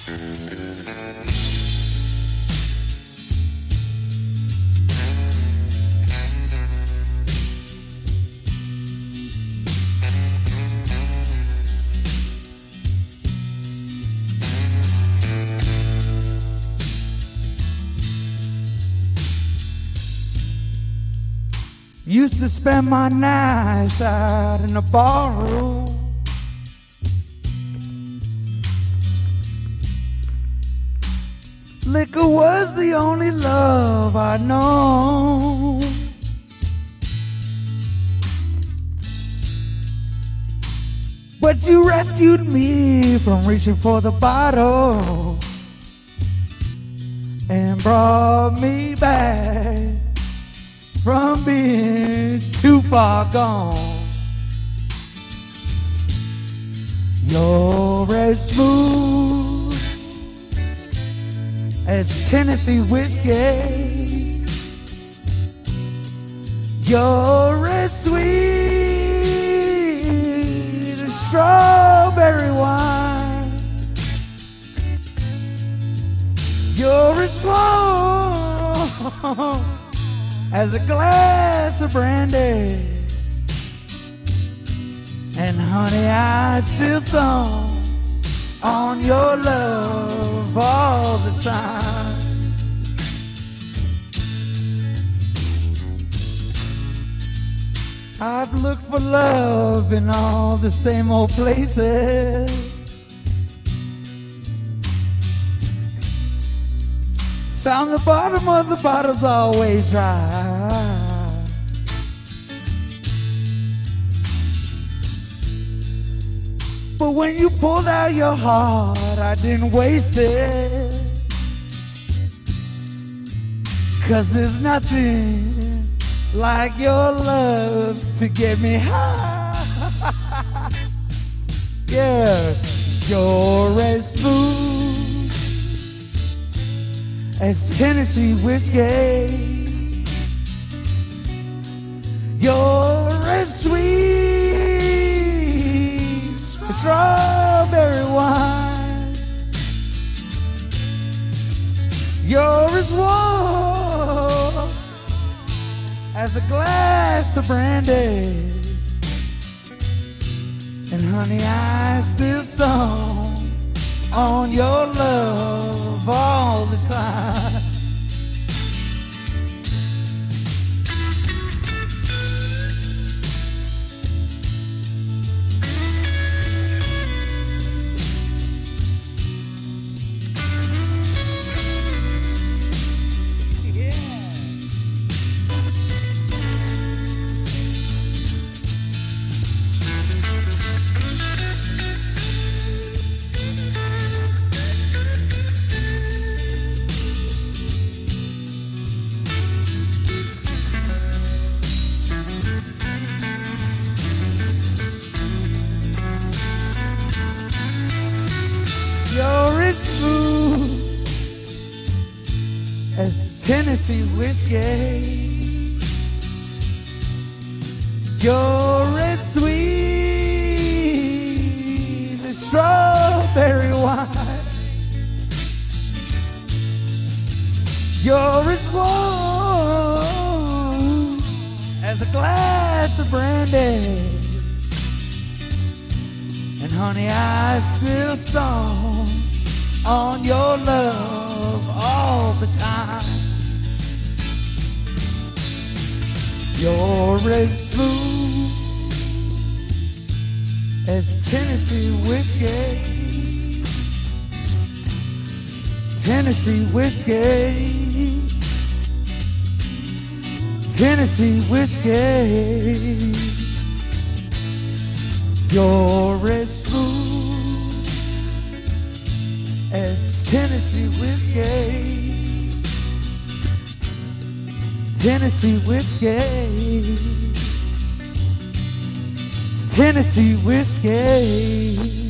Used to spend my nights out in the barroom, liquor was the only love I'd known. But you rescued me from reaching for the bottle and brought me back from being too far gone. You're as smooth as Tennessee whiskey. You're as sweet as strawberry wine. You're as strong as a glass of brandy. And honey, I still song on your love all the time. I've looked for love in all the same old places, found the bottom of the bottle's always dry. But when you pulled out your heart, I didn't waste it. 'Cause there's nothing like your love to get me high. Yeah, you're as smooth as Tennessee whiskey. You're as sweet as strawberry wine. You're as warm as a glass of brandy. And honey, I still song on your love all the time. You're as smooth as Tennessee whiskey. You're as sweet as strawberry wine. You're as warm as a glass of brandy. And honey, I still song on your love all the time. You're as smooth as Tennessee whiskey. Tennessee whiskey. Tennessee whiskey. You're as smooth as Tennessee whiskey. Tennessee whiskey. Tennessee whiskey.